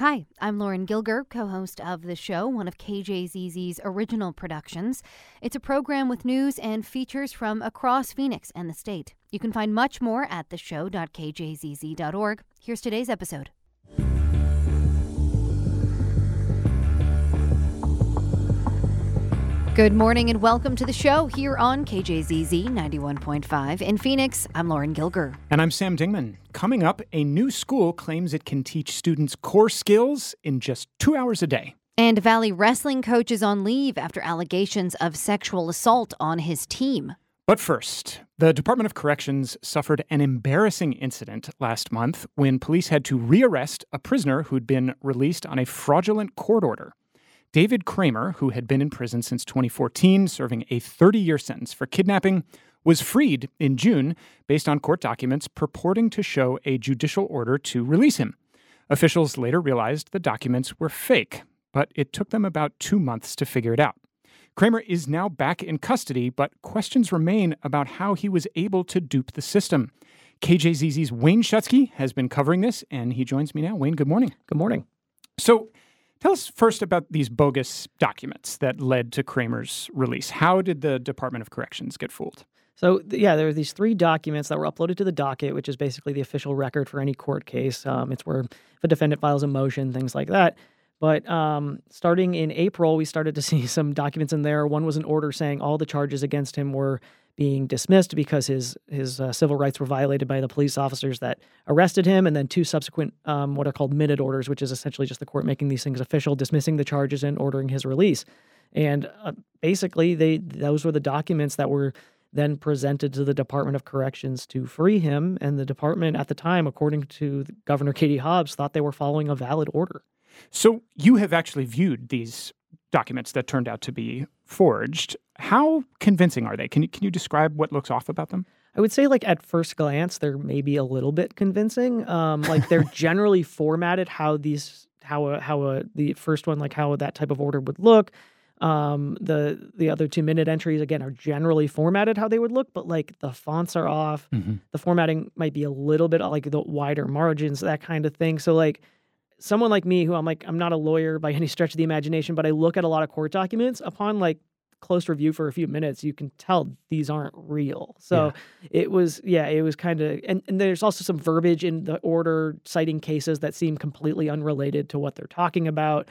Hi, I'm Lauren Gilger, co-host of the show, one of KJZZ's original productions. It's a program with news and features from across Phoenix and the state. You can find much more at theshow.kjzz.org. Here's today's episode. Good morning and welcome to the show here on KJZZ 91.5. In Phoenix, I'm Lauren Gilger. And I'm Sam Dingman. Coming up, a new school claims it can teach students core skills in just 2 hours a day. And Valley wrestling coach is on leave after allegations of sexual assault on his team. But first, the Department of Corrections suffered an embarrassing incident last month when police had to rearrest a prisoner who'd been released on a fraudulent court order. David Kramer, who had been in prison since 2014, serving a 30-year sentence for kidnapping, was freed in June based on court documents purporting to show a judicial order to release him. Officials later realized the documents were fake, but it took them about 2 months to figure it out. Kramer is now back in custody, but questions remain about how he was able to dupe the system. KJZZ's Wayne Schutsky has been covering this, and he joins me now. Wayne, good morning. Good morning. So, tell us first about these bogus documents that led to Kramer's release. How did the Department of Corrections get fooled? So, there were these 3 documents that were uploaded to the docket, which is basically the official record for any court case. It's where if a defendant files a motion, things like that. But starting in April, we started to see some documents in there. One was an order saying all the charges against him were being dismissed because his civil rights were violated by the police officers that arrested him, and then 2 subsequent what are called minute orders, which is essentially just the court making these things official, dismissing the charges and ordering his release. And basically, those were the documents that were then presented to the Department of Corrections to free him, and the department at the time, according to Governor Katie Hobbs, thought they were following a valid order. So you have actually viewed these documents that turned out to be forged. How convincing are they? Can you describe what looks off about them? I would say, at first glance, they're maybe a little bit convincing. They're generally formatted how the first one, how that type of order would look. The other 2 minute entries, again, are generally formatted how they would look, but the fonts are off. Mm-hmm. The formatting might be a little bit the wider margins, that kind of thing. So someone like me, who I'm not a lawyer by any stretch of the imagination, but I look at a lot of court documents. Upon close review for a few minutes, you can tell these aren't real. So it was kind of, and there's also some verbiage in the order citing cases that seem completely unrelated to what they're talking about.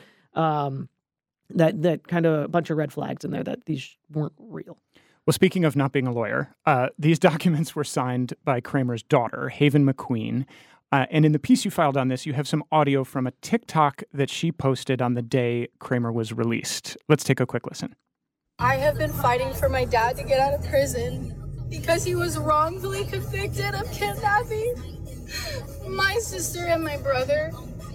That kind of a bunch of red flags in there that these weren't real. Well, speaking of not being a lawyer, these documents were signed by Kramer's daughter, Haven McQueen. And in the piece you filed on this, you have some audio from a TikTok that she posted on the day Kramer was released. Let's take a quick listen. I have been fighting for my dad to get out of prison because he was wrongfully convicted of kidnapping my sister and my brother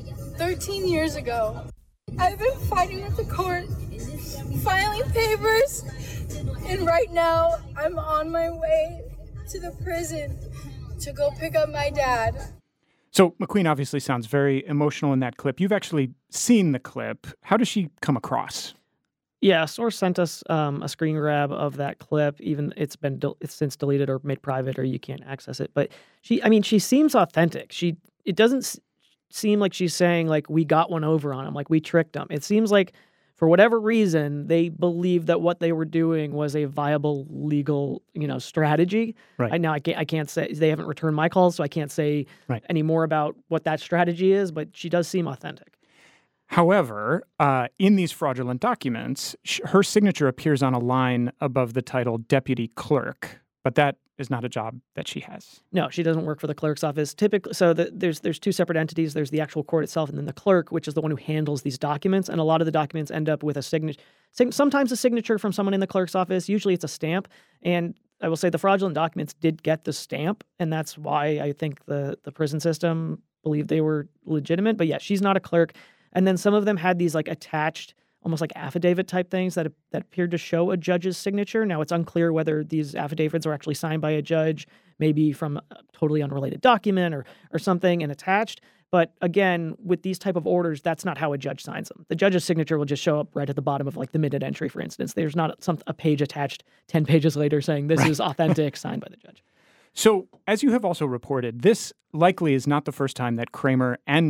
13 years ago. I've been fighting with the court, filing papers, and right now I'm on my way to the prison to go pick up my dad. So McQueen obviously sounds very emotional in that clip. You've actually seen the clip. How does she come across? Yeah, a source sent us a screen grab of that clip. Even it's since deleted or made private, or you can't access it. But she seems authentic. It doesn't seem like she's saying we got one over on him, we tricked him. It seems like for whatever reason they believed that what they were doing was a viable legal strategy. Right. Now I can't say, they haven't returned my calls, so I can't say any more about what that strategy is. But she does seem authentic. However, in these fraudulent documents, her signature appears on a line above the title Deputy Clerk, but that is not a job that she has. No, she doesn't work for the clerk's office. Typically, so there's 2 separate entities. There's the actual court itself, and then the clerk, which is the one who handles these documents. And a lot of the documents end up with a signature, sometimes a signature from someone in the clerk's office. Usually it's a stamp. And I will say the fraudulent documents did get the stamp, and that's why I think the prison system believed they were legitimate. But yeah, she's not a clerk. And then some of them had these attached, almost affidavit type things that appeared to show a judge's signature. Now it's unclear whether these affidavits are actually signed by a judge, maybe from a totally unrelated document or something and attached. But again, with these type of orders, that's not how a judge signs them. The judge's signature will just show up right at the bottom of the minute entry, for instance. There's not a page attached 10 pages later saying this is authentic, signed by the judge. So as you have also reported, this likely is not the first time that Kramer and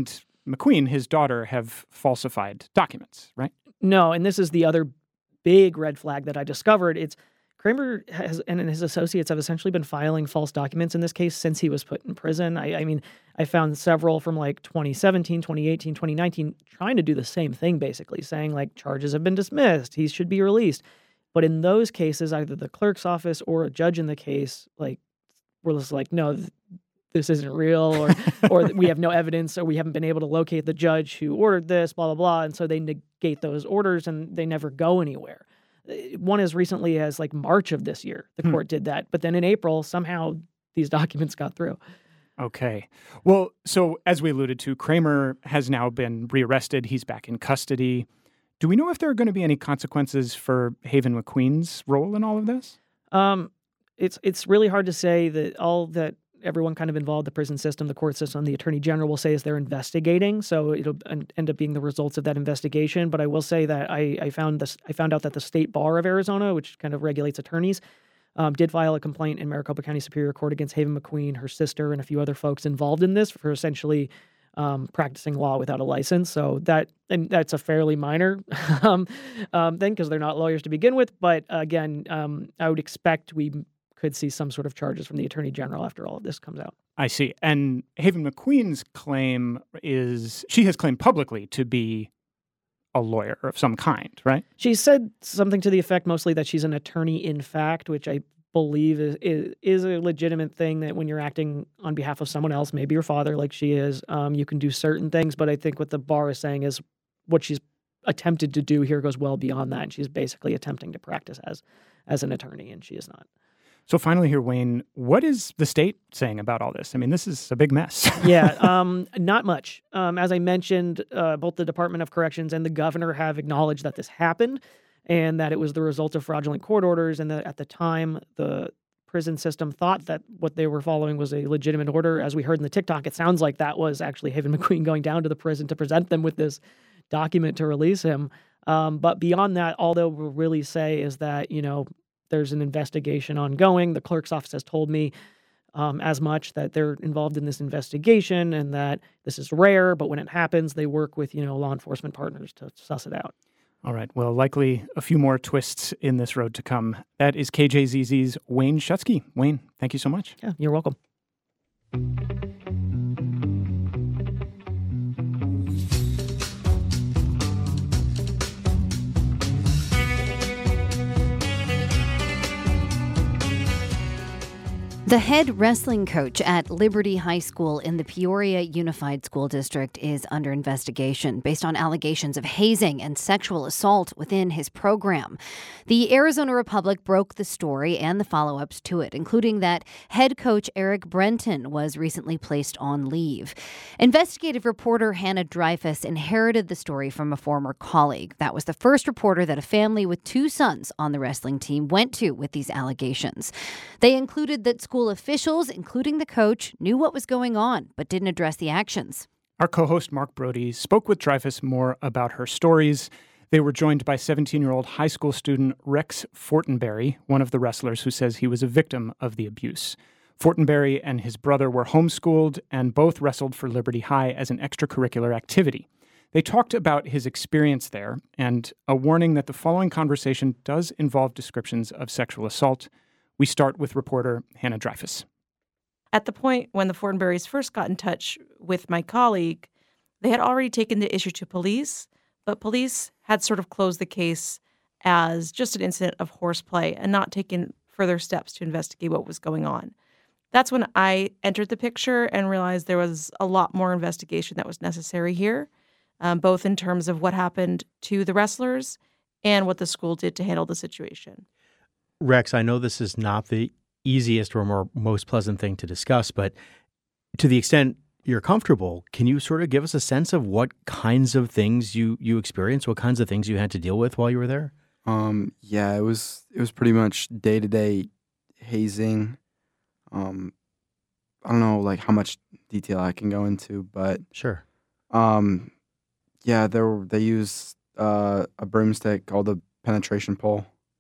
McQueen, his daughter, have falsified documents, right? No, and this is the other big red flag that I discovered. It's Kramer and his associates have essentially been filing false documents in this case since he was put in prison. I mean, I found several from like 2017, 2018, 2019 trying to do the same thing, basically saying like charges have been dismissed, he should be released. But in those cases, either the clerk's office or a judge in the case, like, were just like, no, this isn't real, or we have no evidence, or we haven't been able to locate the judge who ordered this, blah, blah, blah. And so they negate those orders and they never go anywhere. One as recently as like March of this year, the court did that. But then in April, somehow these documents got through. Okay. Well, so as we alluded to, Kramer has now been rearrested. He's back in custody. Do we know if there are going to be any consequences for Haven McQueen's role in all of this? It's really hard to say. That all that everyone kind of involved, the prison system, the court system, the attorney general will say is they're investigating. So it'll end up being the results of that investigation. But I will say that I found out that the State Bar of Arizona, which kind of regulates attorneys, did file a complaint in Maricopa County Superior Court against Haven McQueen, her sister, and a few other folks involved in this for essentially practicing law without a license. So that's a fairly minor thing because they're not lawyers to begin with. But again, I would expect we could see some sort of charges from the attorney general after all of this comes out. I see. And Haven McQueen's claim is she has claimed publicly to be a lawyer of some kind, right? She said something to the effect mostly that she's an attorney in fact, which I believe is a legitimate thing, that when you're acting on behalf of someone else, maybe your father like she is, you can do certain things. But I think what the bar is saying is what she's attempted to do here goes well beyond that. And she's basically attempting to practice as an attorney, and she is not. So finally here, Wayne, what is the state saying about all this? I mean, this is a big mess. Yeah, not much. As I mentioned, both the Department of Corrections and the governor have acknowledged that this happened and that it was the result of fraudulent court orders, and that at the time the prison system thought that what they were following was a legitimate order. As we heard in the TikTok, it sounds like that was actually Haven McQueen going down to the prison to present them with this document to release him. But beyond that, all they will really say is that, there's an investigation ongoing. The clerk's office has told me as much, that they're involved in this investigation and that this is rare, but when it happens, they work with, law enforcement partners to suss it out. All right. Well, likely a few more twists in this road to come. That is KJZZ's Wayne Schutsky. Wayne, thank you so much. Yeah, you're welcome. The head wrestling coach at Liberty High School in the Peoria Unified School District is under investigation based on allegations of hazing and sexual assault within his program. The Arizona Republic broke the story and the follow-ups to it, including that head coach Eric Brenton was recently placed on leave. Investigative reporter Hannah Dreyfus inherited the story from a former colleague. That was the first reporter that a family with two sons on the wrestling team went to with these allegations. They included that school officials, including the coach, knew what was going on, but didn't address the actions. Our co-host Mark Brody spoke with Dreyfus more about her stories. They were joined by 17-year-old high school student Rex Fortenberry, one of the wrestlers who says he was a victim of the abuse. Fortenberry and his brother were homeschooled and both wrestled for Liberty High as an extracurricular activity. They talked about his experience there and a warning that the following conversation does involve descriptions of sexual assault. We start with reporter Hannah Dreyfus. At the point when the Fortenberrys first got in touch with my colleague, they had already taken the issue to police, but police had sort of closed the case as just an incident of horseplay and not taken further steps to investigate what was going on. That's when I entered the picture and realized there was a lot more investigation that was necessary here, both in terms of what happened to the wrestlers and what the school did to handle the situation. Rex, I know this is not the easiest or most pleasant thing to discuss, but to the extent you're comfortable, can you sort of give us a sense of what kinds of things you experienced, what kinds of things you had to deal with while you were there? Yeah, it was pretty much day-to-day hazing. I don't know like how much detail I can go into, but sure. Yeah, they used a broomstick called a penetration pole.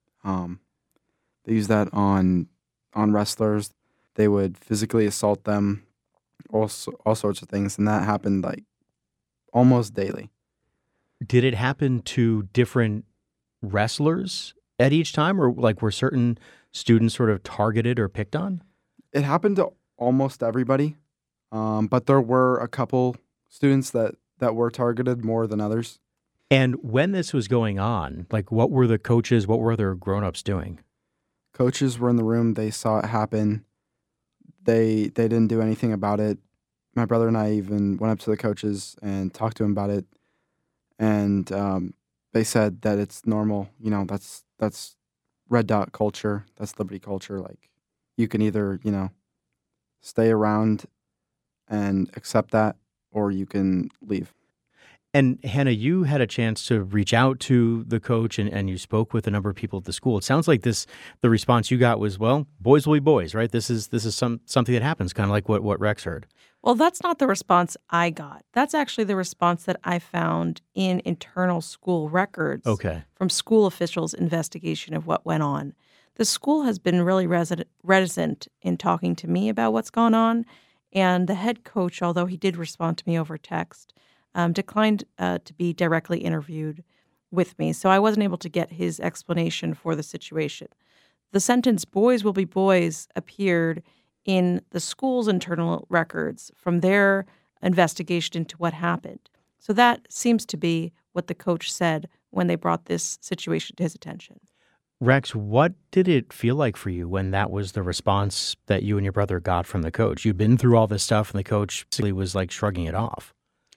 They use that on wrestlers. They would physically assault them, all sorts of things, and that happened like almost daily. Did it happen to different wrestlers at each time, or like were certain students sort of targeted or picked on? It happened to almost everybody, but there were a couple students that were targeted more than others. And when this was going on, like what were the coaches, what were other grown-ups doing? Coaches were in the room. They saw it happen. They didn't do anything about it. My brother and I even went up to the coaches and talked to them about it. And they said that it's normal. You know, that's red dot culture. That's Liberty culture. Like, you can either, you know, stay around and accept that, or you can leave. And Hannah, you had a chance to reach out to the coach and you spoke with a number of people at the school. It sounds like the response you got was, well, boys will be boys, right? This is something that happens, kind of like what Rex heard. Well, that's not the response I got. That's actually the response that I found in internal school records from school officials' investigation of what went on. The school has been really reticent in talking to me about what's gone on, and the head coach, although he did respond to me over text, declined to be directly interviewed with me, so I wasn't able to get his explanation for the situation. The sentence, boys will be boys, appeared in the school's internal records from their investigation into what happened. So that seems to be what the coach said when they brought this situation to his attention. Rex, what did it feel like for you when that was the response that you and your brother got from the coach? You'd been through all this stuff and the coach basically was like shrugging it off.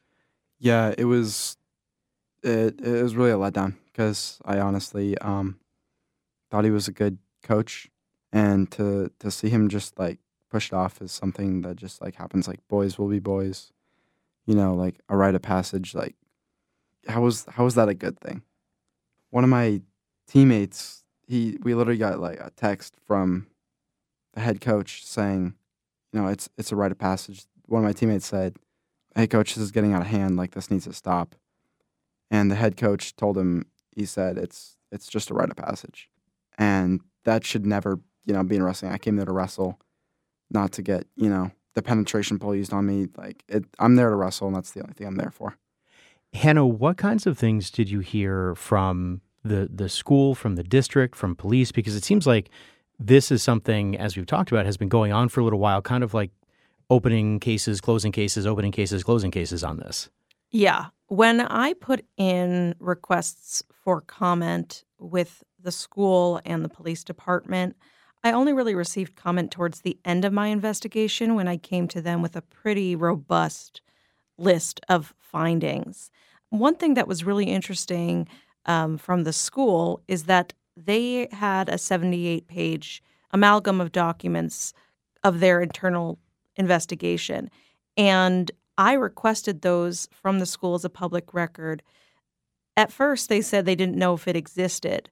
Yeah, it was really a letdown because I honestly thought he was a good coach, and to see him just like pushed off is something that just like happens. Like, boys will be boys, you know, like a rite of passage. Like, how was that a good thing? One of my teammates, we literally got like a text from the head coach saying, you know, it's a rite of passage. One of my teammates said, "Hey coach, this is getting out of hand. Like, this needs to stop." And the head coach told him, he said, it's just a rite of passage, and that should never, you know, be in wrestling. I came there to wrestle, not to get, you know, the penetration pole used on me. Like, I'm there to wrestle, and that's the only thing I'm there for. Hannah, what kinds of things did you hear from the school, from the district, from police? Because it seems like this is something, as we've talked about, has been going on for a little while, kind of like opening cases, closing cases, opening cases, closing cases on this. Yeah. When I put in requests for comment with the school and the police department, I only really received comment towards the end of my investigation when I came to them with a pretty robust list of findings. One thing that was really interesting from the school is that they had a 78-page amalgam of documents of their internal investigation, and I requested those from the school as a public record. At first, they said they didn't know if it existed.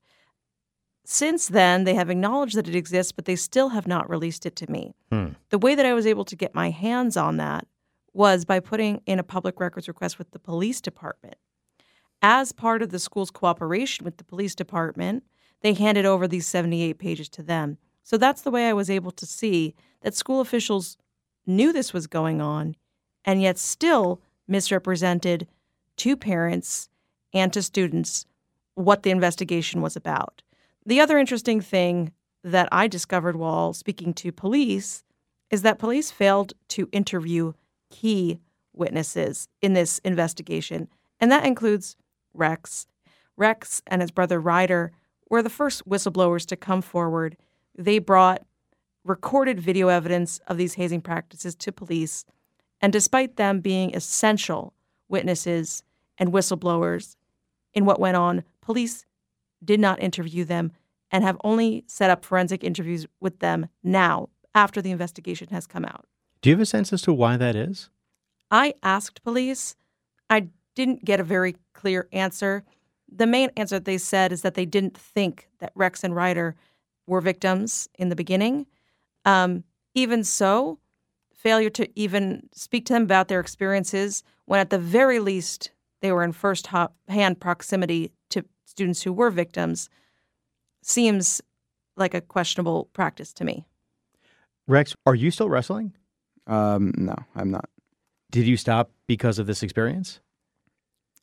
Since then, they have acknowledged that it exists, but they still have not released it to me. The way that I was able to get my hands on that was by putting in a public records request with the police department. As part of the school's cooperation with the police department, they handed over these 78 pages to them. So that's the way I was able to see that school officials knew this was going on and yet still misrepresented to parents and to students what the investigation was about. The other interesting thing that I discovered while speaking to police is that police failed to interview key witnesses in this investigation, and that includes Rex. Rex and his brother Ryder were the first whistleblowers to come forward. They brought recorded video evidence of these hazing practices to police, and despite them being essential witnesses and whistleblowers in what went on, police did not interview them and have only set up forensic interviews with them now after the investigation has come out. Do you have a sense as to why that is? I asked police. I didn't get a very clear answer. The main answer they said is that they didn't think that Rex and Ryder were victims in the beginning. Even so, failure to even speak to them about their experiences when at the very least they were in first-hand proximity to students who were victims seems like a questionable practice to me. Rex, are you still wrestling? No, I'm not. Did you stop because of this experience?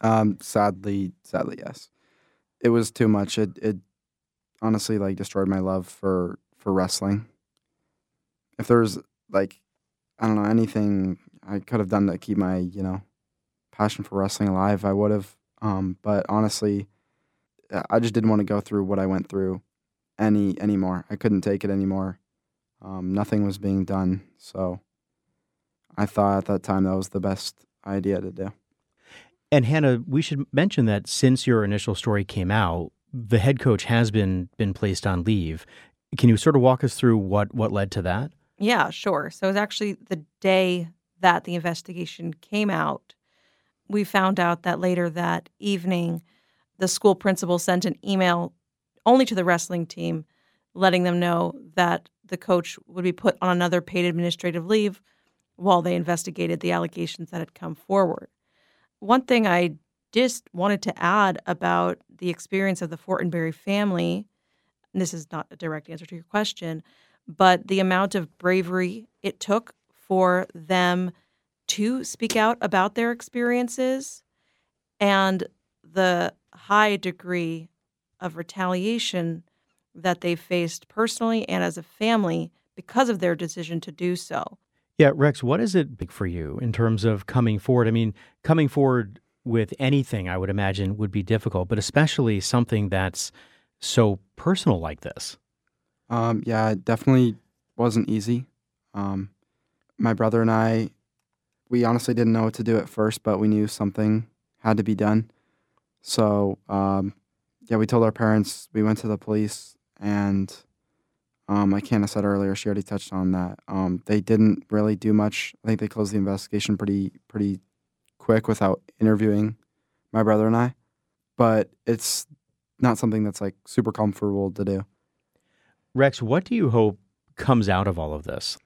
Sadly, yes. It was too much. It honestly like destroyed my love for wrestling. If there was like, I don't know, anything I could have done to keep my, passion for wrestling alive, I would have. But honestly, I just didn't want to go through what I went through anymore. I couldn't take it anymore. Nothing was being done. So I thought at that time that was the best idea to do. And Hannah, we should mention that since your initial story came out, the head coach has been placed on leave. Can you sort of walk us through what led to that? Yeah, sure. So it was actually the day that the investigation came out. We found out that later that evening, the school principal sent an email only to the wrestling team, letting them know that the coach would be put on another paid administrative leave while they investigated the allegations that had come forward. One thing I just wanted to add about the experience of the Fortenberry family, and this is not a direct answer to your question, but the amount of bravery it took for them to speak out about their experiences and the high degree of retaliation that they faced personally and as a family because of their decision to do so. Yeah, Rex, what is it big for you in terms of coming forward? I mean, coming forward with anything, I would imagine, would be difficult, but especially something that's so personal like this. Yeah, it definitely wasn't easy. My brother and I, we honestly didn't know what to do at first, but we knew something had to be done. So, we told our parents, we went to the police, and like Hannah said earlier, she already touched on that. They didn't really do much. I think they closed the investigation pretty quick without interviewing my brother and I. But it's not something that's like super comfortable to do. Rex, what do you hope comes out of all of this?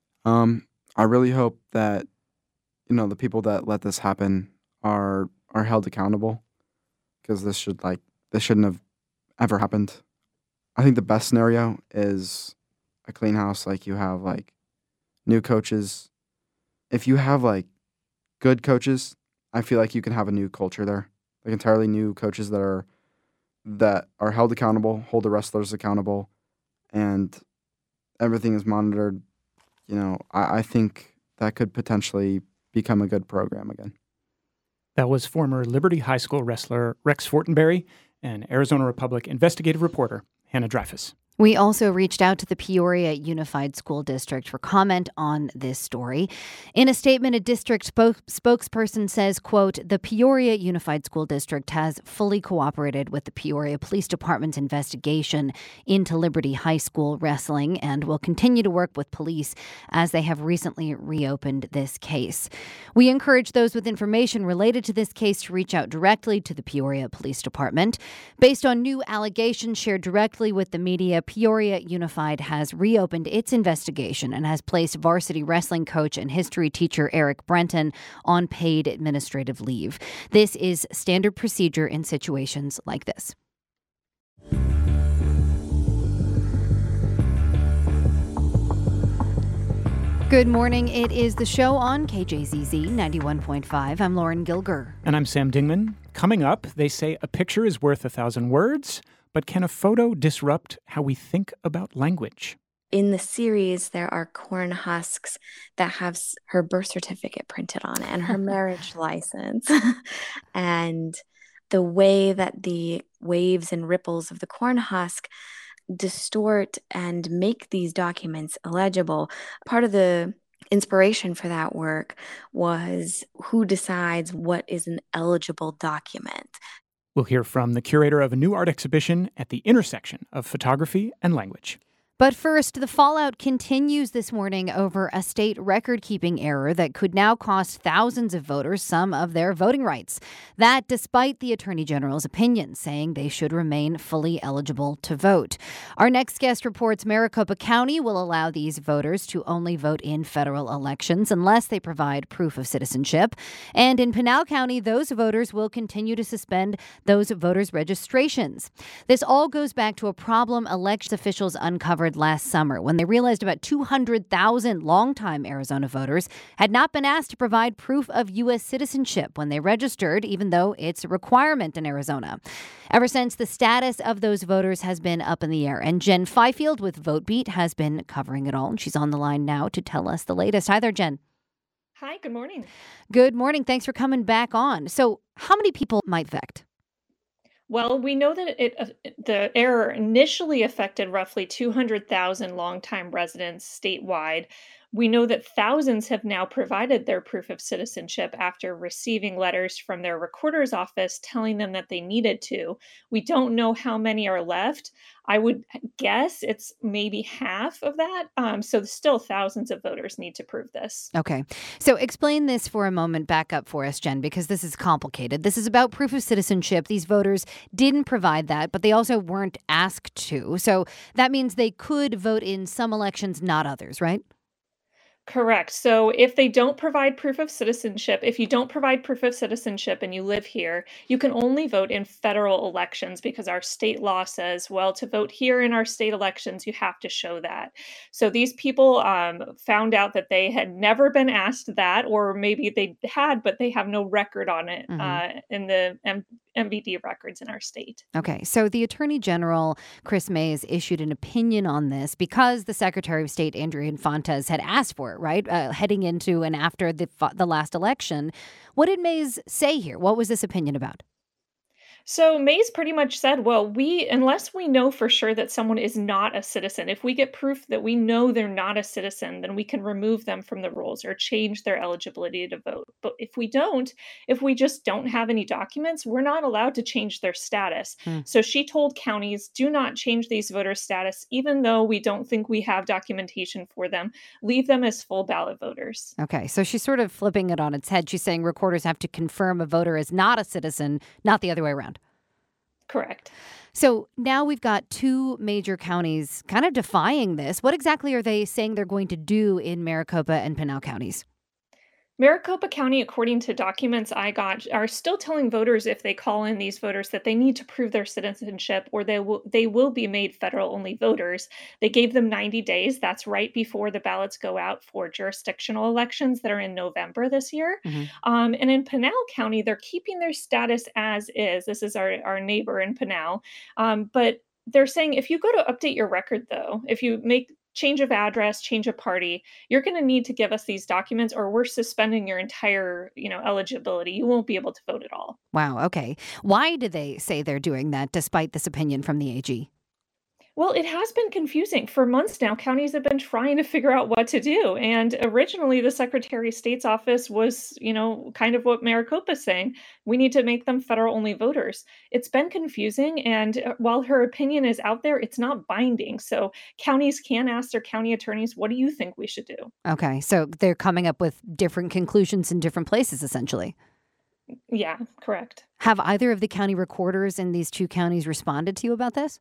I really hope that, the people that let this happen are held accountable, because this shouldn't have ever happened. I think the best scenario is a clean house. Like, you have like new coaches. If you have like good coaches, I feel like you can have a new culture there. Like entirely new coaches that are held accountable, hold the wrestlers accountable, and everything is monitored. I think that could potentially become a good program again. That was former Liberty High School wrestler Rex Fortenberry and Arizona Republic investigative reporter Hannah Dreyfus. We also reached out to the Peoria Unified School District for comment on this story. In a statement, a district spokesperson says, quote, "The Peoria Unified School District has fully cooperated with the Peoria Police Department's investigation into Liberty High School wrestling and will continue to work with police as they have recently reopened this case. We encourage those with information related to this case to reach out directly to the Peoria Police Department. Based on new allegations shared directly with the media, Peoria Unified has reopened its investigation and has placed varsity wrestling coach and history teacher Eric Brenton on paid administrative leave. This is standard procedure in situations like this." Good morning. It is the show on KJZZ 91.5. I'm Lauren Gilger. And I'm Sam Dingman. Coming up, they say a picture is worth 1,000 words. But can a photo disrupt how we think about language? In the series, there are corn husks that have her birth certificate printed on it and her marriage license. And the way that the waves and ripples of the corn husk distort and make these documents illegible. Part of the inspiration for that work was who decides what is an eligible document. We'll hear from the curator of a new art exhibition at the intersection of photography and language. But first, the fallout continues this morning over a state record-keeping error that could now cost thousands of voters some of their voting rights. That despite the Attorney General's opinion, saying they should remain fully eligible to vote. Our next guest reports Maricopa County will allow these voters to only vote in federal elections unless they provide proof of citizenship. And in Pinal County, those voters will continue to suspend those voters' registrations. This all goes back to a problem election officials uncovered occurred last summer when they realized about 200,000 longtime Arizona voters had not been asked to provide proof of U.S. citizenship when they registered, even though it's a requirement in Arizona. Ever since, the status of those voters has been up in the air, and Jen Fifield with VoteBeat has been covering it all, and she's on the line now to tell us the latest. Hi there, Jen. Hi, good morning. Good morning. Thanks for coming back on. So how many people might affect? Well, we know that the error initially affected roughly 200,000 longtime residents statewide. We know that thousands have now provided their proof of citizenship after receiving letters from their recorder's office telling them that they needed to. We don't know how many are left. I would guess it's maybe half of that. So still thousands of voters need to prove this. Okay. So explain this for a moment back up for us, Jen, because this is complicated. This is about proof of citizenship. These voters didn't provide that, but they also weren't asked to. So that means they could vote in some elections, not others, right? Correct. So if they don't provide proof of citizenship, if you don't provide proof of citizenship and you live here, you can only vote in federal elections because our state law says, well, to vote here in our state elections, you have to show that. So these people found out that they had never been asked that, or maybe they had, but they have no record on it in the MVD records in our state. Okay, so the Attorney General, Chris Mays, issued an opinion on this because the Secretary of State, Andrea Fontes, had asked for it, right, heading into and after the last election. What did Mays say here? What was this opinion about? So Mays pretty much said, well, unless we know for sure that someone is not a citizen, if we get proof that we know they're not a citizen, then we can remove them from the rolls or change their eligibility to vote. But if we just don't have any documents, we're not allowed to change their status. So she told counties, do not change these voters' status, even though we don't think we have documentation for them. Leave them as full ballot voters. Okay, so she's sort of flipping it on its head. She's saying recorders have to confirm a voter is not a citizen, not the other way around. Correct. So now we've got two major counties kind of defying this. What exactly are they saying they're going to do in Maricopa and Pinal counties? Maricopa County, according to documents I got, are still telling voters if they call in these voters that they need to prove their citizenship or they will be made federal-only voters. They gave them 90 days. That's right before the ballots go out for jurisdictional elections that are in November this year. And in Pinal County, they're keeping their status as is. This is our neighbor in Pinal. But they're saying if you go to update your record, though, if you make change of address, change of party, you're going to need to give us these documents or we're suspending your entire, eligibility. You won't be able to vote at all. Wow. Okay. Why do they say they're doing that despite this opinion from the AG? Well, it has been confusing. For months now, counties have been trying to figure out what to do. And originally, the Secretary of State's office was, kind of what Maricopa's saying. We need to make them federal-only voters. It's been confusing. And while her opinion is out there, it's not binding. So counties can ask their county attorneys, what do you think we should do? Okay. So they're coming up with different conclusions in different places, essentially. Yeah, correct. Have either of the county recorders in these two counties responded to you about this?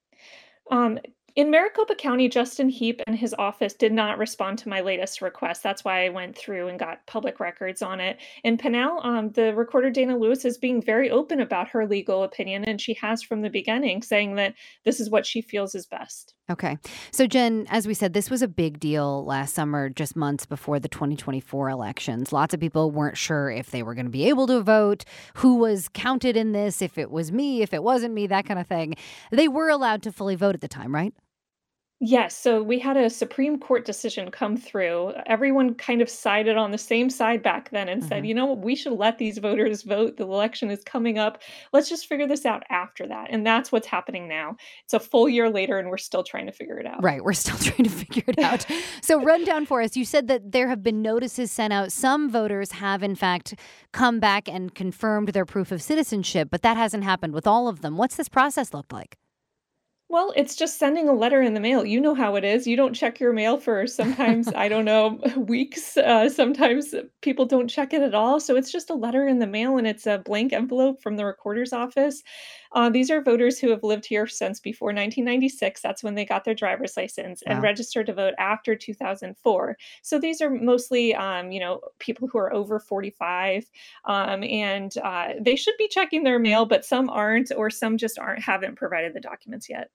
In Maricopa County, Justin Heap and his office did not respond to my latest request. That's why I went through and got public records on it. In Pinal, the recorder Dana Lewis is being very open about her legal opinion, and she has from the beginning, saying that this is what she feels is best. Okay. So, Jen, as we said, this was a big deal last summer, just months before the 2024 elections. Lots of people weren't sure if they were going to be able to vote, who was counted in this, if it was me, if it wasn't me, that kind of thing. They were allowed to fully vote at the time, right? Yes, so we had a Supreme Court decision come through. Everyone kind of sided on the same side back then and said, you know what, we should let these voters vote. The election is coming up. Let's just figure this out after that. And that's what's happening now. It's a full year later and we're still trying to figure it out. Right. We're still trying to figure it out. So run down for us. You said that there have been notices sent out. Some voters have, in fact, come back and confirmed their proof of citizenship, but that hasn't happened with all of them. What's this process looked like? Well, it's just sending a letter in the mail. You know how it is. You don't check your mail for sometimes, I don't know, weeks. Sometimes people don't check it at all. So it's just a letter in the mail and it's a blank envelope from the recorder's office. These are voters who have lived here since before 1996. That's when they got their driver's license and registered to vote after 2004. So these are mostly, people who are over 45, and they should be checking their mail, but some aren't, or some just haven't provided the documents yet.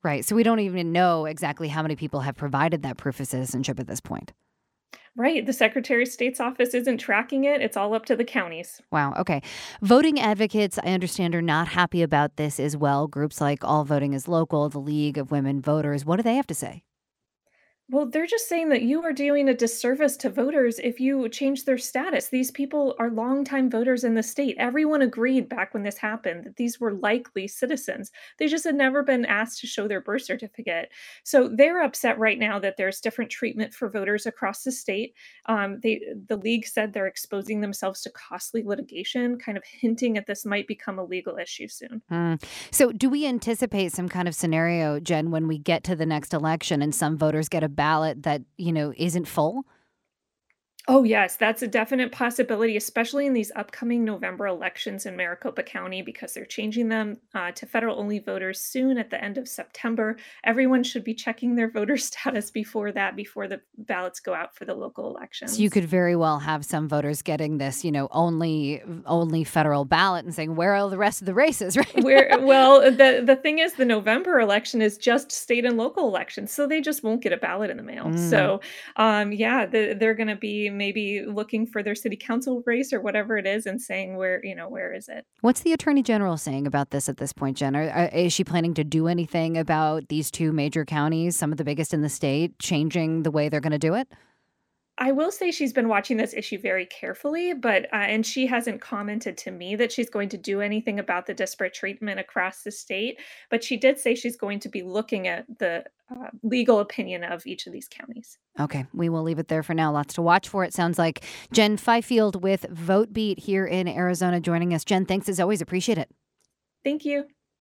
Right. So we don't even know exactly how many people have provided that proof of citizenship at this point. Right. The Secretary of State's office isn't tracking it. It's all up to the counties. Wow. Okay. Voting advocates, I understand, are not happy about this as well. Groups like All Voting is Local, the League of Women Voters. What do they have to say? Well, they're just saying that you are doing a disservice to voters if you change their status. These people are longtime voters in the state. Everyone agreed back when this happened that these were likely citizens. They just had never been asked to show their birth certificate. So they're upset right now that there's different treatment for voters across the state. The league said they're exposing themselves to costly litigation, kind of hinting at this might become a legal issue soon. So do we anticipate some kind of scenario, Jen, when we get to the next election and some voters get a ballot that, isn't full? Oh, yes, that's a definite possibility, especially in these upcoming November elections in Maricopa County, because they're changing them to federal-only voters soon at the end of September. Everyone should be checking their voter status before the ballots go out for the local elections. So you could very well have some voters getting this, only federal ballot and saying, where are all the rest of the races, right? The thing is, the November election is just state and local elections, so they just won't get a ballot in the mail. So, they're going to be maybe looking for their city council race or whatever it is and saying where is it? What's the attorney general saying about this at this point, Jen? Is she planning to do anything about these two major counties, some of the biggest in the state, changing the way they're going to do it? I will say she's been watching this issue very carefully, but and she hasn't commented to me that she's going to do anything about the disparate treatment across the state. But she did say she's going to be looking at the legal opinion of each of these counties. Okay, we will leave it there for now. Lots to watch for, it sounds like. Jen Fifield with VoteBeat here in Arizona joining us. Jen, thanks as always. Appreciate it. Thank you.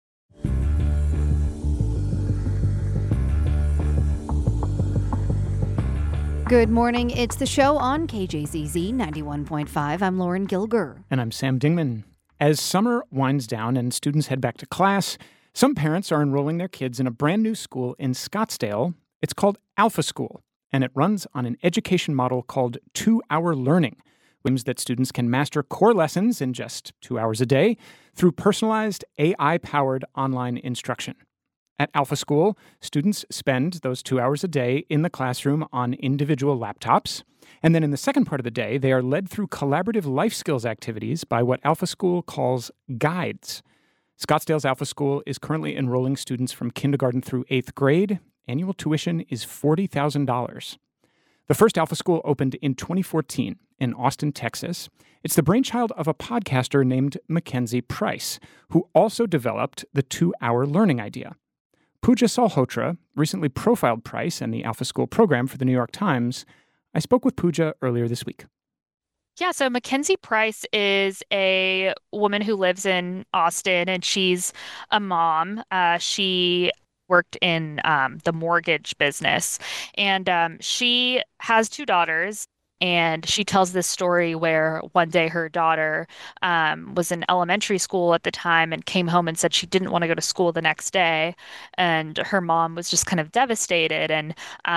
Good morning. It's the show on KJZZ 91.5. I'm Lauren Gilger. And I'm Sam Dingman. As summer winds down and students head back to class, some parents are enrolling their kids in a brand new school in Scottsdale. It's called Alpha School, and it runs on an education model called 2-hour learning, which means that students can master core lessons in just 2 hours a day through personalized AI-powered online instruction. At Alpha School, students spend those 2 hours a day in the classroom on individual laptops. And then in the second part of the day, they are led through collaborative life skills activities by what Alpha School calls guides. Scottsdale's Alpha School is currently enrolling students from kindergarten through 8th grade. Annual tuition is $40,000. The first Alpha School opened in 2014 in Austin, Texas. It's the brainchild of a podcaster named Mackenzie Price, who also developed the 2-hour learning idea. Pooja Salhotra recently profiled Price and the Alpha School program for the New York Times. I spoke with Pooja earlier this week. Yeah, so Mackenzie Price is a woman who lives in Austin, and she's a mom. She worked in the mortgage business, and she has 2 daughters. And she tells this story where one day her daughter was in elementary school at the time and came home and said she didn't want to go to school the next day. And her mom was just kind of devastated and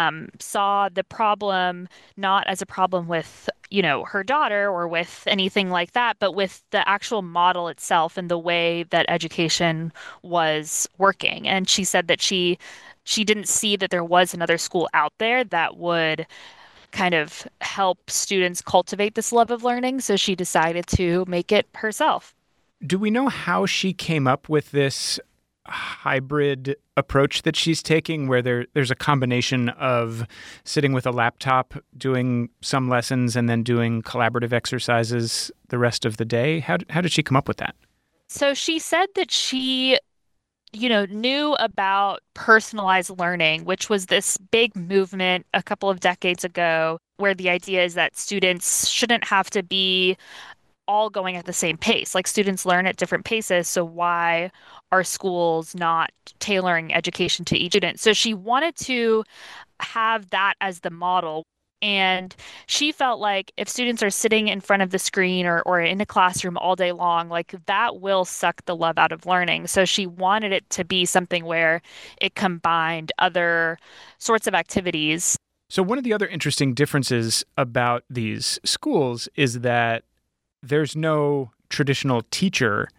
saw the problem not as a problem with, her daughter or with anything like that, but with the actual model itself and the way that education was working. And she said that she didn't see that there was another school out there that would kind of help students cultivate this love of learning. So she decided to make it herself. Do we know how she came up with this hybrid approach that she's taking where there's a combination of sitting with a laptop, doing some lessons, and then doing collaborative exercises the rest of the day? How did she come up with that? So she said that she knew about personalized learning, which was this big movement a couple of decades ago, where the idea is that students shouldn't have to be all going at the same pace. Like, students learn at different paces, so why are schools not tailoring education to each student? So she wanted to have that as the model. And she felt like if students are sitting in front of the screen or in a classroom all day long, like that will suck the love out of learning. So she wanted it to be something where it combined other sorts of activities. So one of the other interesting differences about these schools is that there's no traditional teacher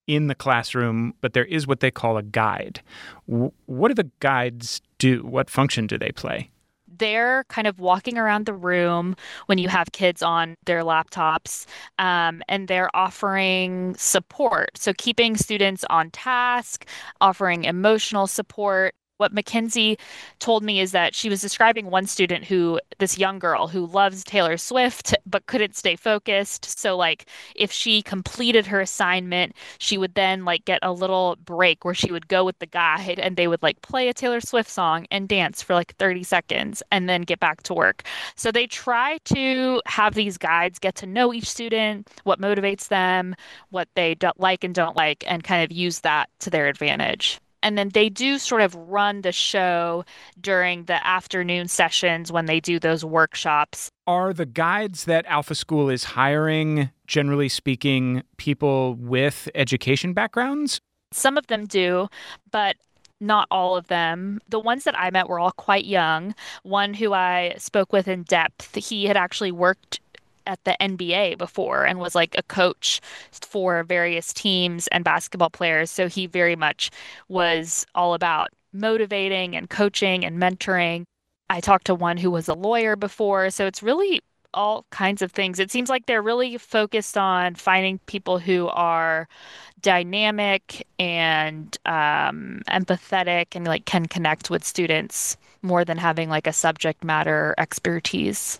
in the classroom, but there is what they call a guide. What do the guides do? What function do they play? They're kind of walking around the room when you have kids on their laptops, and they're offering support. So keeping students on task, offering emotional support. What Mackenzie told me is that she was describing one student this young girl who loves Taylor Swift but couldn't stay focused. So like if she completed her assignment, she would then like get a little break where she would go with the guide and they would like play a Taylor Swift song and dance for like 30 seconds and then get back to work. So they try to have these guides get to know each student, what motivates them, what they don't like and don't like, and kind of use that to their advantage. And then they do sort of run the show during the afternoon sessions when they do those workshops. Are the guides that Alpha School is hiring, generally speaking, people with education backgrounds? Some of them do, but not all of them. The ones that I met were all quite young. One who I spoke with in depth, he had actually worked at the NBA before and was like a coach for various teams and basketball players. So he very much was all about motivating and coaching and mentoring. I talked to one who was a lawyer before. So it's really all kinds of things. It seems like they're really focused on finding people who are dynamic and empathetic and like can connect with students more than having like a subject matter expertise.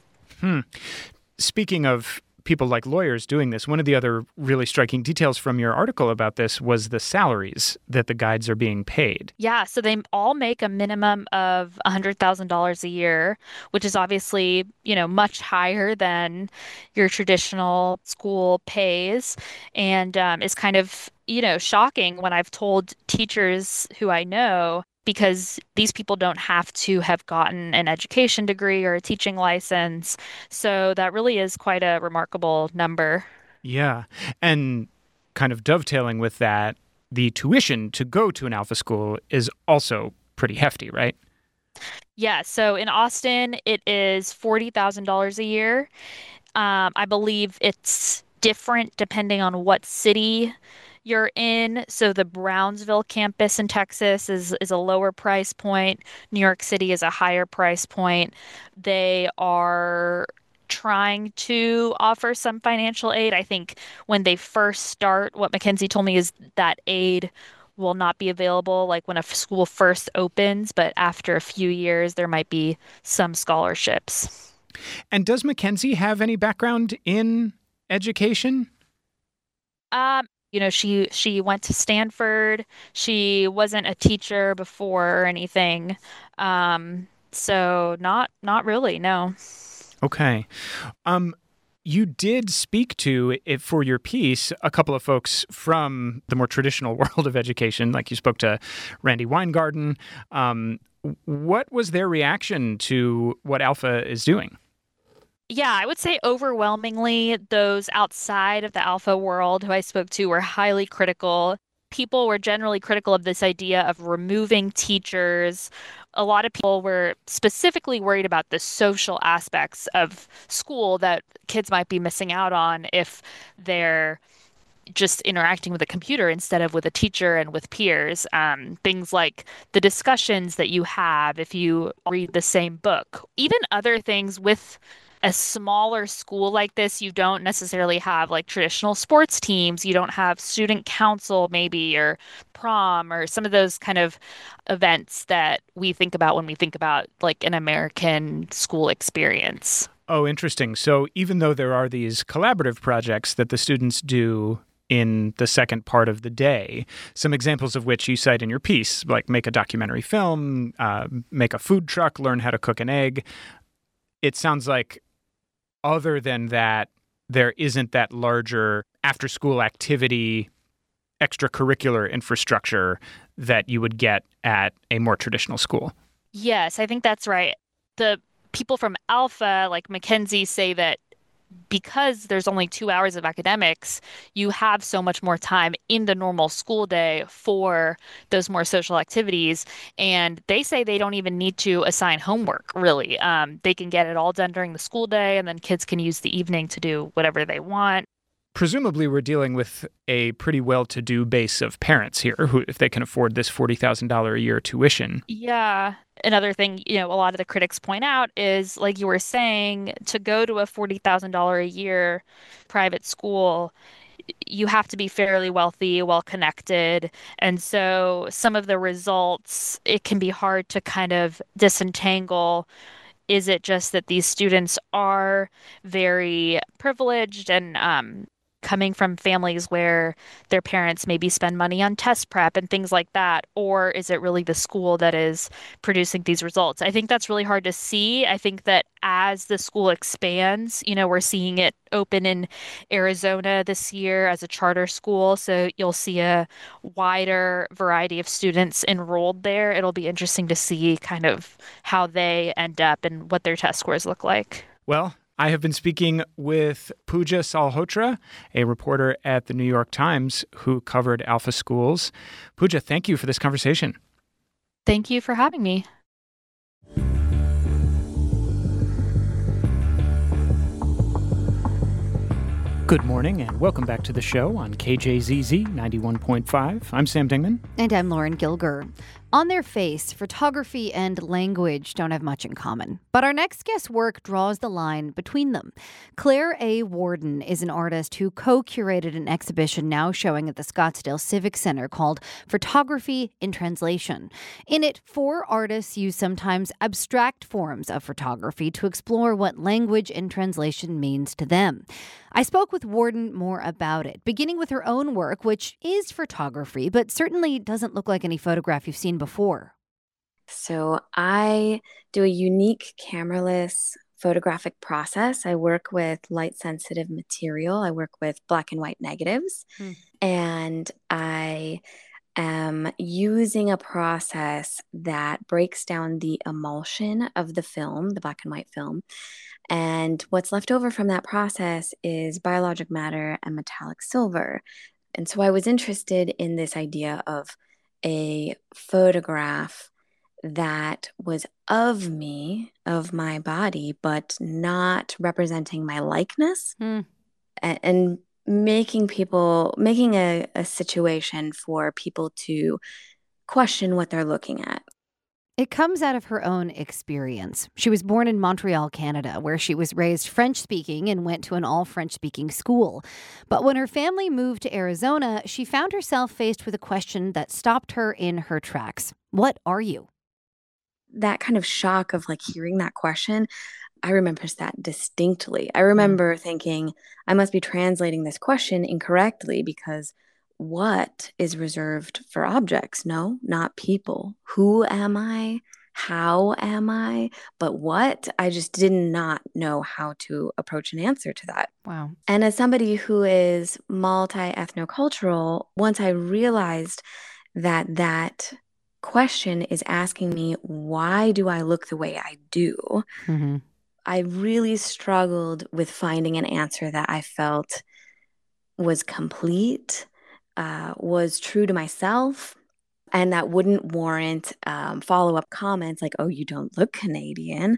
Speaking of people like lawyers doing this, one of the other really striking details from your article about this was the salaries that the guides are being paid. Yeah, so they all make a minimum of $100,000 a year, which is obviously, much higher than your traditional school pays, and is kind of, shocking when I've told teachers who I know, because these people don't have to have gotten an education degree or a teaching license. So that really is quite a remarkable number. Yeah. And kind of dovetailing with that, the tuition to go to an Alpha School is also pretty hefty, right? Yeah. So in Austin, it is $40,000 a year. I believe it's different depending on what city you're in. So the Brownsville campus in Texas is a lower price point. New York City is a higher price point. They are trying to offer some financial aid. I think when they first start, what Mackenzie told me is that aid will not be available like when a school first opens, but after a few years, there might be some scholarships. And does Mackenzie have any background in education? She went to Stanford. She wasn't a teacher before or anything. So not really, no. Okay. You did speak to, for your piece, a couple of folks from the more traditional world of education, like you spoke to Randi Weingarten. What was their reaction to what Alpha is doing? Yeah, I would say overwhelmingly those outside of the Alpha world who I spoke to were highly critical. People were generally critical of this idea of removing teachers. A lot of people were specifically worried about the social aspects of school that kids might be missing out on if they're just interacting with a computer instead of with a teacher and with peers. Things like the discussions that you have if you read the same book. Even other things with a smaller school like this, you don't necessarily have like traditional sports teams. You don't have student council maybe, or prom, or some of those kind of events that we think about when we think about like an American school experience. Oh, interesting. So even though there are these collaborative projects that the students do in the second part of the day, some examples of which you cite in your piece, like make a documentary film, make a food truck, learn how to cook an egg. It sounds like other than that, there isn't that larger after-school activity, extracurricular infrastructure that you would get at a more traditional school. Yes, I think that's right. The people from Alpha, like Mackenzie, say that because there's only 2 hours of academics, you have so much more time in the normal school day for those more social activities. And they say they don't even need to assign homework, really. They can get it all done during the school day, and then kids can use the evening to do whatever they want. presumably we're dealing with a pretty well-to-do base of parents here who, if they can afford this $40,000 a year tuition. Yeah. Another thing, a lot of the critics point out is, like you were saying, to go to a $40,000 a year private school, you have to be fairly wealthy, well connected. And so some of the results, it can be hard to kind of disentangle. Is it just that these students are very privileged and coming from families where their parents maybe spend money on test prep and things like that? Or is it really the school that is producing these results? I think that's really hard to see. I think that as the school expands, we're seeing it open in Arizona this year as a charter school. So you'll see a wider variety of students enrolled there. It'll be interesting to see kind of how they end up and what their test scores look like. Well, I have been speaking with Pooja Salhotra, a reporter at the New York Times who covered Alpha Schools. Pooja, thank you for this conversation. Thank you for having me. Good morning and welcome back to the show on KJZZ 91.5. I'm Sam Dingman. And I'm Lauren Gilger. On their face, photography and language don't have much in common. But our next guest's work draws the line between them. Claire A. Warden is an artist who co-curated an exhibition now showing at the Scottsdale Civic Center called Photography in Translation. In it, 4 artists use sometimes abstract forms of photography to explore what language in translation means to them. I spoke with Warden more about it, beginning with her own work, which is photography, but certainly doesn't look like any photograph you've seen before. So I do a unique cameraless photographic process. I work with light-sensitive material. I work with black and white negatives. And I am using a process that breaks down the emulsion of the film, the black and white film. And what's left over from that process is biologic matter and metallic silver. And so I was interested in this idea of a photograph that was of me, of my body, but not representing my likeness, and making a situation for people to question what they're looking at. It comes out of her own experience. She was born in Montreal, Canada, where she was raised French-speaking and went to an all-French-speaking school. But when her family moved to Arizona, she found herself faced with a question that stopped her in her tracks. What are you? That kind of shock of hearing that question, I remember that distinctly. I remember thinking, I must be translating this question incorrectly because what is reserved for objects? No, not people. Who am I? How am I? But what? I just did not know how to approach an answer to that. Wow. And as somebody who is multi-ethnocultural, once I realized that question is asking me, why do I look the way I do? I really struggled with finding an answer that I felt was complete, was true to myself, and that wouldn't warrant follow-up comments like, oh, you don't look Canadian.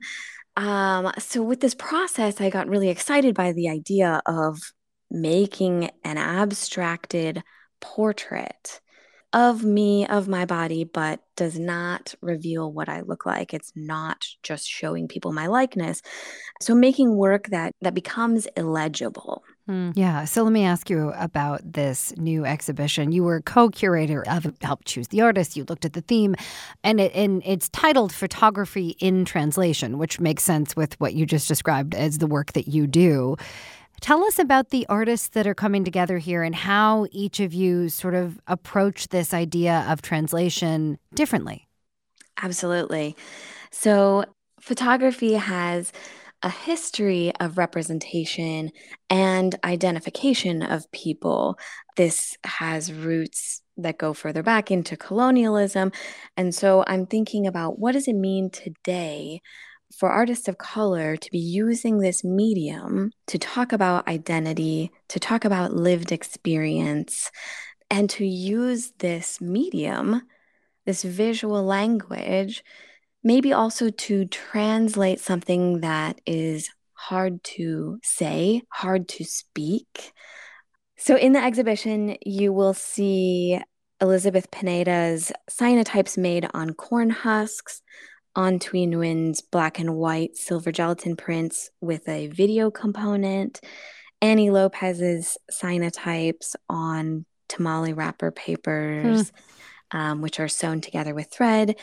So with this process, I got really excited by the idea of making an abstracted portrait of me, of my body, but does not reveal what I look like. It's not just showing people my likeness. So making work that becomes illegible. Yeah. So let me ask you about this new exhibition. You were co-curator of Help Choose the Artist. You looked at the theme, and it's titled Photography in Translation, which makes sense with what you just described as the work that you do. Tell us about the artists that are coming together here and how each of you sort of approach this idea of translation differently. Absolutely. So photography has a history of representation and identification of people. This has roots that go further back into colonialism. And so I'm thinking about, what does it mean today for artists of color to be using this medium to talk about identity, to talk about lived experience, and to use this medium, this visual language, maybe also to translate something that is hard to say, hard to speak, So in the exhibition, you will see Elizabeth Pineda's cyanotypes made on corn husks, on Thuy Nguyen's black and white silver gelatin prints with a video component, Annie Lopez's cyanotypes on tamale wrapper papers, which are sewn together with thread,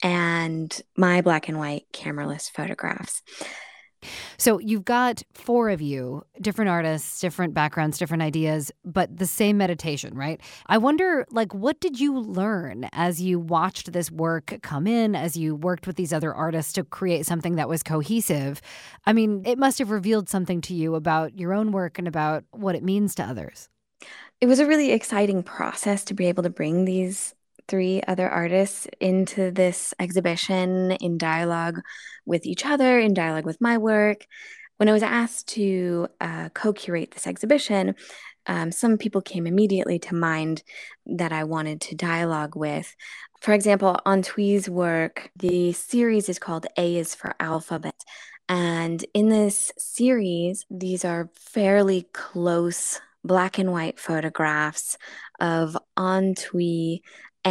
and my black and white cameraless photographs. So you've got 4 of you, different artists, different backgrounds, different ideas, but the same meditation, right? I wonder, what did you learn as you watched this work come in, as you worked with these other artists to create something that was cohesive? I mean, it must have revealed something to you about your own work and about what it means to others. It was a really exciting process to be able to bring these 3 other artists into this exhibition in dialogue with each other, in dialogue with my work. When I was asked to co-curate this exhibition, some people came immediately to mind that I wanted to dialogue with. For example, on Thuy's work, the series is called A is for Alphabet. And in this series, these are fairly close black and white photographs of An Thuy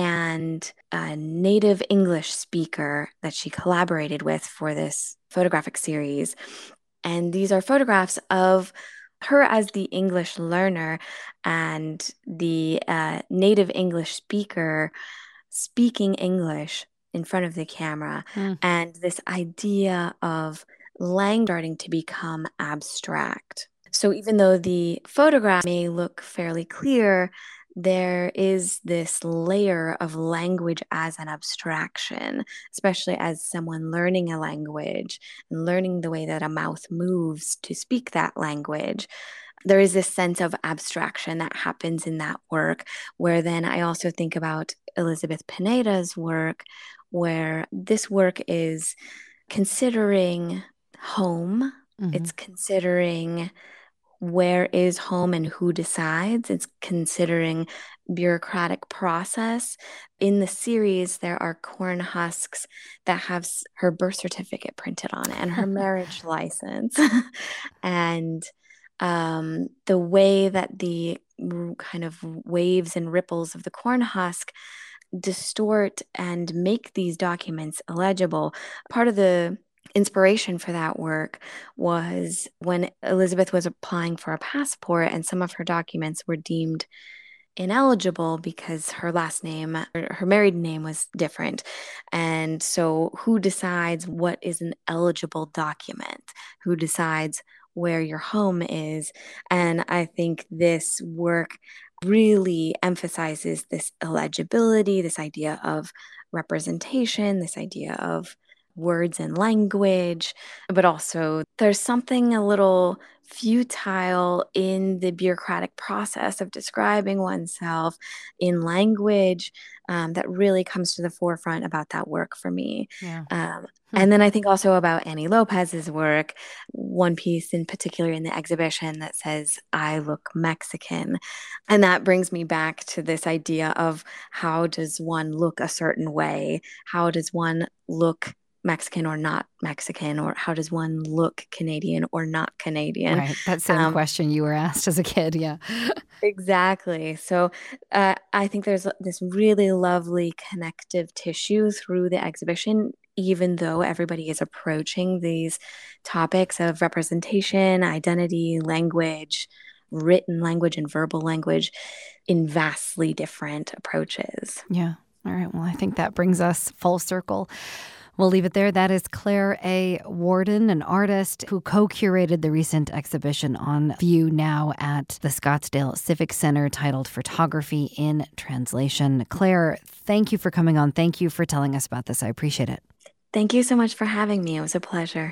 and a native English speaker that she collaborated with for this photographic series. And these are photographs of her as the English learner and the native English speaker speaking English in front of the camera. And this idea of language starting to become abstract. So even though the photograph may look fairly clear, there is this layer of language as an abstraction, especially as someone learning a language and learning the way that a mouth moves to speak that language. There is this sense of abstraction that happens in that work, where then I also think about Elizabeth Pineda's work, where this work is considering home, it's considering where is home and who decides. It's considering bureaucratic process. In the series, there are corn husks that have her birth certificate printed on it and her marriage license. And the way that the kind of waves and ripples of the corn husk distort and make these documents illegible. Part of the inspiration for that work was when Elizabeth was applying for a passport and some of her documents were deemed ineligible because her last name, or her married name, was different. And so who decides what is an eligible document? Who decides where your home is? And I think this work really emphasizes this illegibility, this idea of representation, this idea of words and language, but also there's something a little futile in the bureaucratic process of describing oneself in language that really comes to the forefront about that work for me. And then I think also about Annie Lopez's work, one piece in particular in the exhibition that says, "I look Mexican." And that brings me back to this idea of how does one look a certain way? How does one look Mexican or not Mexican, or how does one look Canadian or not Canadian? Right. That same question you were asked as a kid. Yeah. Exactly. So I think there's this really lovely connective tissue through the exhibition, even though everybody is approaching these topics of representation, identity, language, written language, and verbal language in vastly different approaches. Yeah. All right. Well, I think that brings us full circle. We'll leave it there. That is Claire A. Worden, an artist who co-curated the recent exhibition on view now at the Scottsdale Civic Center titled Photography in Translation. Claire, thank you for coming on. Thank you for telling us about this. I appreciate it. Thank you so much for having me. It was a pleasure.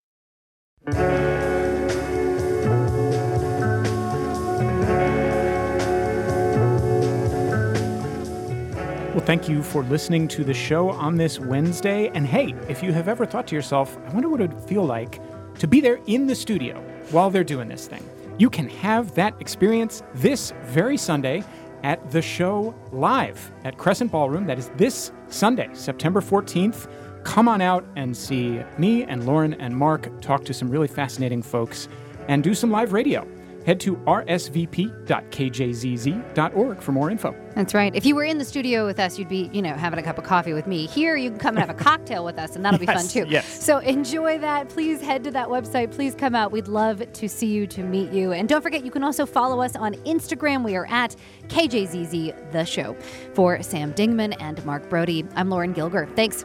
Well, thank you for listening to the show on this Wednesday. And hey, if you have ever thought to yourself, I wonder what it would feel like to be there in the studio while they're doing this thing, you can have that experience this very Sunday at the show live at Crescent Ballroom. That is this Sunday, September 14th. Come on out and see me and Lauren and Mark talk to some really fascinating folks and do some live radio. head to rsvp.kjzz.org for more info. That's right. If you were in the studio with us, you'd be, having a cup of coffee with me. Here, you can come and have a cocktail with us, and that'll be fun too. Yes. So enjoy that. Please head to that website. Please come out. We'd love to see you, to meet you. And don't forget, you can also follow us on Instagram. We are at KJZZ The Show. For Sam Dingman and Mark Brody, I'm Lauren Gilger. Thanks.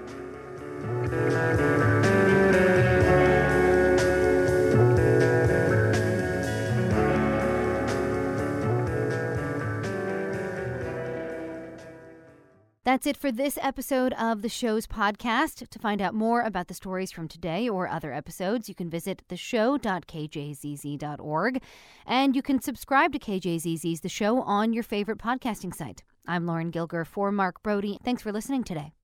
That's it for this episode of the show's podcast. To find out more about the stories from today or other episodes, you can visit theshow.kjzz.org. And you can subscribe to KJZZ's The Show on your favorite podcasting site. I'm Lauren Gilger for Mark Brody. Thanks for listening today.